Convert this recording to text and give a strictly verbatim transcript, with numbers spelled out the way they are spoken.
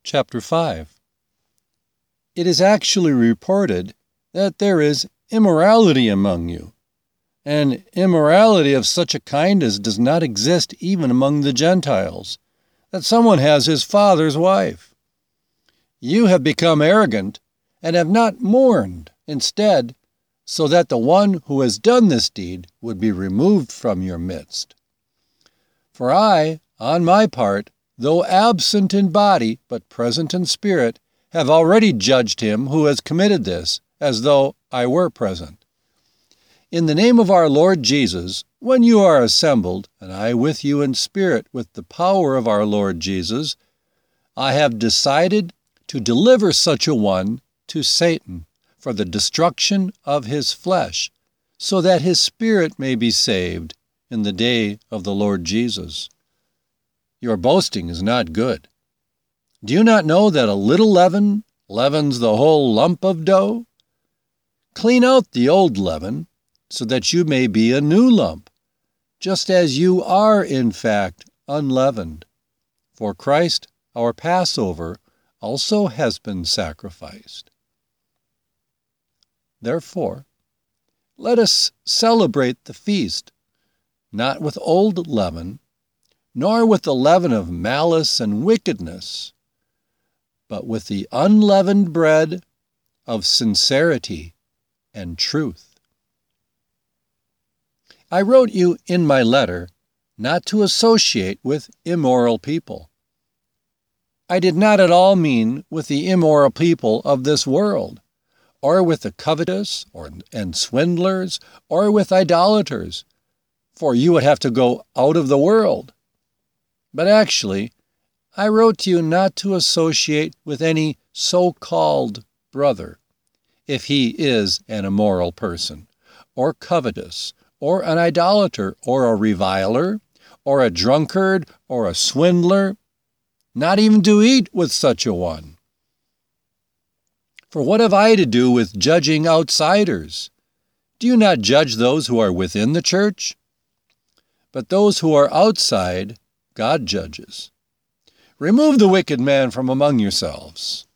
chapter five. It is actually reported that there is immorality among you, and immorality of such a kind as does not exist even among the Gentiles, that someone has his father's wife. You have become arrogant and have not mourned, instead, so that the one who has done this deed would be removed from your midst. For I, on my part, though absent in body but present in spirit, have already judged him who has committed this, as though I were present. In the name of our Lord Jesus, when you are assembled, and I with you in spirit with the power of our Lord Jesus, I have decided to deliver such a one to Satan for the destruction of his flesh, so that his spirit may be saved in the day of the Lord Jesus. Your boasting is not good. Do you not know that a little leaven leavens the whole lump of dough? Clean out the old leaven, so that you may be a new lump, just as you are in fact unleavened. For Christ, our Passover, also has been sacrificed. Therefore, let us celebrate the feast, not with old leaven, nor with the leaven of malice and wickedness, but with the unleavened bread of sincerity and truth. I wrote you in my letter not to associate with immoral people. I did not at all mean with the immoral people of this world, or with the covetous or, and swindlers, or with idolaters, for you would have to go out of the world. But actually, I wrote to you not to associate with any so-called brother, if he is an immoral person, or covetous, or an idolater, or a reviler, or a drunkard, or a swindler, not even to eat with such a one. For what have I to do with judging outsiders? Do you not judge those who are within the church? But those who are outside, God judges. Remove the wicked man from among yourselves.